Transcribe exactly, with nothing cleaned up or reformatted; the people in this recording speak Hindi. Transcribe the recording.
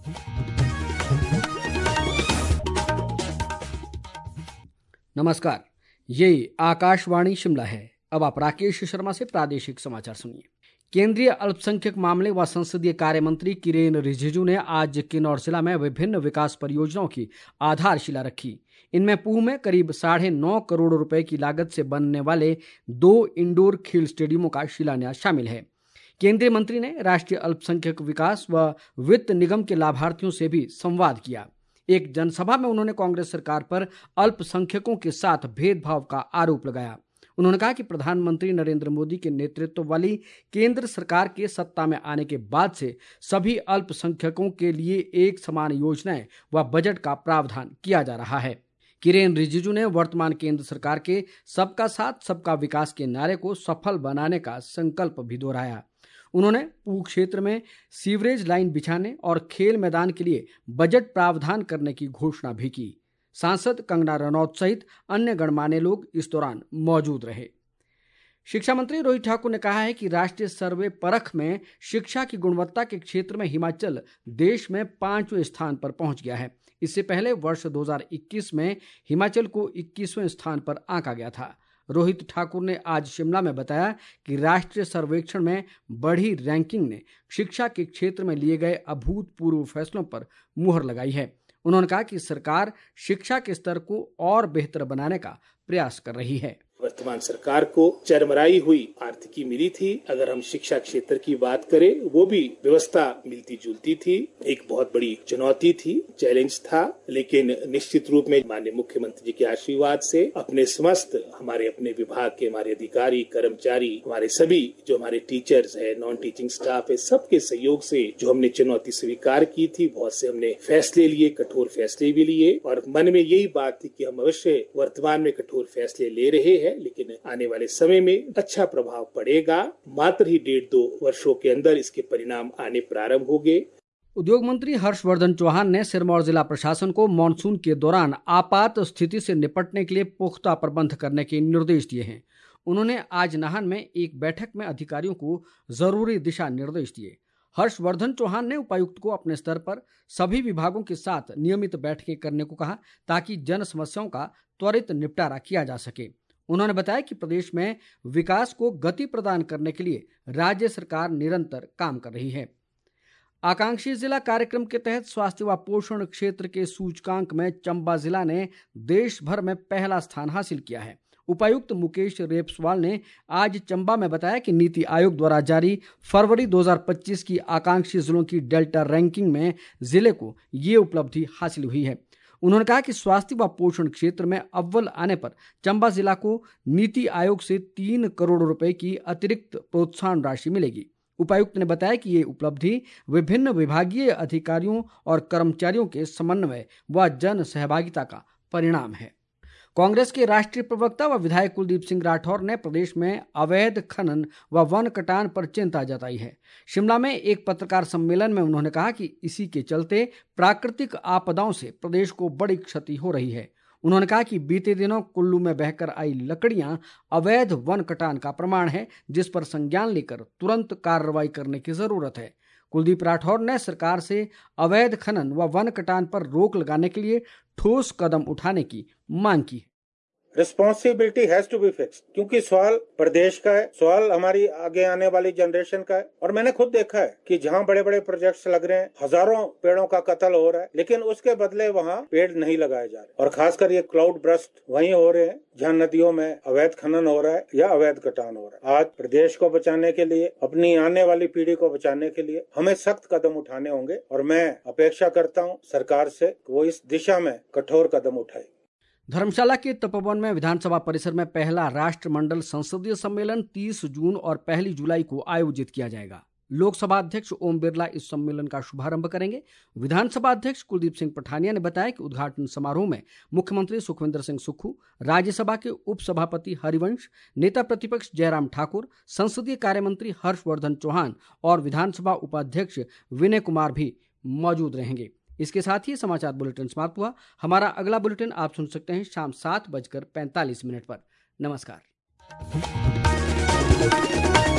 नमस्कार, ये आकाशवाणी शिमला है। अब आप राकेश शर्मा से प्रादेशिक समाचार सुनिए। केंद्रीय अल्पसंख्यक मामले व संसदीय कार्य मंत्री किरेन रिजिजू ने आज किन्नौर जिला में विभिन्न विकास परियोजनाओं की आधारशिला रखी। इनमें पूह में करीब साढ़े नौ करोड़ रुपए की लागत से बनने वाले दो इंडोर खेल स्टेडियमों का शिलान्यास शामिल है। केंद्रीय मंत्री ने राष्ट्रीय अल्पसंख्यक विकास व वित्त निगम के लाभार्थियों से भी संवाद किया। एक जनसभा में उन्होंने कांग्रेस सरकार पर अल्पसंख्यकों के साथ भेदभाव का आरोप लगाया। उन्होंने कहा कि प्रधानमंत्री नरेंद्र मोदी के नेतृत्व वाली केंद्र सरकार के सत्ता में आने के बाद से सभी अल्पसंख्यकों के लिए एक समान योजनाएं व बजट का प्रावधान किया जा रहा है। किरेन रिजिजू ने वर्तमान केंद्र सरकार के सबका साथ सबका विकास के नारे को सफल बनाने का संकल्प भी दोहराया। उन्होंने पूह क्षेत्र में सीवरेज लाइन बिछाने और खेल मैदान के लिए बजट प्रावधान करने की घोषणा भी की। सांसद कंगना रनौत सहित अन्य गणमान्य लोग इस दौरान मौजूद रहे। शिक्षा मंत्री रोहित ठाकुर ने कहा है कि राष्ट्रीय सर्वे परख में शिक्षा की गुणवत्ता के क्षेत्र में हिमाचल देश में पांचवें स्थान पर पहुंच गया है। इससे पहले वर्ष दो हज़ार इक्कीस में हिमाचल को इक्कीसवें स्थान पर आंका गया था। रोहित ठाकुर ने आज शिमला में बताया कि राष्ट्रीय सर्वेक्षण में बढ़ी रैंकिंग ने शिक्षा के क्षेत्र में लिए गए अभूतपूर्व फैसलों पर मुहर लगाई है। उन्होंने कहा कि सरकार शिक्षा के स्तर को और बेहतर बनाने का प्रयास कर रही है। वर्तमान सरकार को चरमराई हुई आर्थिकी मिली थी। अगर हम शिक्षा क्षेत्र की बात करें, वो भी व्यवस्था मिलती जुलती थी। एक बहुत बड़ी चुनौती थी, चैलेंज था, लेकिन निश्चित रूप में माननीय मुख्यमंत्री जी के आशीर्वाद से अपने समस्त हमारे अपने विभाग के हमारे अधिकारी, कर्मचारी, हमारे सभी जो हमारे टीचर्स है, नॉन टीचिंग स्टाफ है, सबके सहयोग से जो हमने चुनौती स्वीकार की थी, बहुत से हमने फैसले लिए, कठोर फैसले भी लिए और मन में यही बात थी कि हम अवश्य वर्तमान में कठोर फैसले ले रहे हैं, लेकिन आने वाले समय में अच्छा प्रभाव पड़ेगा। मात्र ही डेढ़ दो वर्षों के अंदर इसके परिणाम आने प्रारंभ होंगे। उद्योग मंत्री हर्षवर्धन चौहान ने सिरमौर जिला प्रशासन को मानसून के दौरान आपात स्थिति से निपटने के लिए पुख्ता प्रबंध करने के निर्देश दिए हैं। उन्होंने आज नाहन में एक बैठक में अधिकारियों को जरूरी दिशा निर्देश दिए। हर्षवर्धन चौहान ने उपायुक्त को अपने स्तर पर सभी विभागों के साथ नियमित बैठकें करने को कहा ताकि जन समस्याओं का त्वरित निपटारा किया जा सके। उन्होंने बताया कि प्रदेश में विकास को गति प्रदान करने के लिए राज्य सरकार निरंतर काम कर रही है। आकांक्षी जिला कार्यक्रम के तहत स्वास्थ्य व पोषण क्षेत्र के सूचकांक में चंबा जिला ने देश भर में पहला स्थान हासिल किया है। उपायुक्त मुकेश रेपस्वाल ने आज चंबा में बताया कि नीति आयोग द्वारा जारी फरवरी दो हज़ार पच्चीस की आकांक्षी जिलों की डेल्टा रैंकिंग में जिले को ये उपलब्धि हासिल हुई है। उन्होंने कहा कि स्वास्थ्य व पोषण क्षेत्र में अव्वल आने पर चंबा जिला को नीति आयोग से तीन करोड़ रुपए की अतिरिक्त प्रोत्साहन राशि मिलेगी। उपायुक्त ने बताया कि ये उपलब्धि विभिन्न विभागीय अधिकारियों और कर्मचारियों के समन्वय व जन सहभागिता का परिणाम है। कांग्रेस के राष्ट्रीय प्रवक्ता व विधायक कुलदीप सिंह राठौर ने प्रदेश में अवैध खनन व वन कटान पर चिंता जताई है। शिमला में एक पत्रकार सम्मेलन में उन्होंने कहा कि इसी के चलते प्राकृतिक आपदाओं से प्रदेश को बड़ी क्षति हो रही है। उन्होंने कहा कि बीते दिनों कुल्लू में बहकर आई लकड़ियां अवैध वन कटान का प्रमाण है, जिस पर संज्ञान लेकर तुरंत कार्रवाई करने की जरूरत है। कुलदीप राठौर ने सरकार से अवैध खनन व वन कटान पर रोक लगाने के लिए ठोस कदम उठाने की मांग की है। Responsibility has to be fixed, क्योंकि सवाल प्रदेश का है, सवाल हमारी आगे आने वाली जनरेशन का है। और मैंने खुद देखा है कि जहाँ बड़े बड़े प्रोजेक्ट्स लग रहे हैं, हजारों पेड़ों का कत्ल हो रहा है, लेकिन उसके बदले वहाँ पेड़ नहीं लगाए जा रहे। और खासकर ये क्लाउड बर्स्ट वहीं हो रहे हैं जहाँ नदियों में अवैध खनन हो रहा है या अवैध कटान हो रहा है। आज प्रदेश को बचाने के लिए, अपनी आने वाली पीढ़ी को बचाने के लिए हमें सख्त कदम उठाने होंगे और मैं अपेक्षा करता हूँ सरकार से कि वो इस दिशा में कठोर कदम उठाए। धर्मशाला के तपोवन में विधानसभा परिसर में पहला राष्ट्रमंडल संसदीय सम्मेलन तीस जून और पहली जुलाई को आयोजित किया जाएगा। लोकसभा अध्यक्ष ओम बिरला इस सम्मेलन का शुभारंभ करेंगे। विधानसभा अध्यक्ष कुलदीप सिंह पठानिया ने बताया कि उद्घाटन समारोह में मुख्यमंत्री सुखविंदर सिंह सुक्खू, राज्यसभा के उपसभापति हरिवंश, नेता प्रतिपक्ष जयराम ठाकुर, संसदीय कार्य मंत्री हर्षवर्धन चौहान और विधानसभा उपाध्यक्ष विनय कुमार भी मौजूद रहेंगे। इसके साथ ही समाचार बुलेटिन समाप्त हुआ। हमारा अगला बुलेटिन आप सुन सकते हैं शाम सात बजकर पैंतालीस मिनट पर। नमस्कार।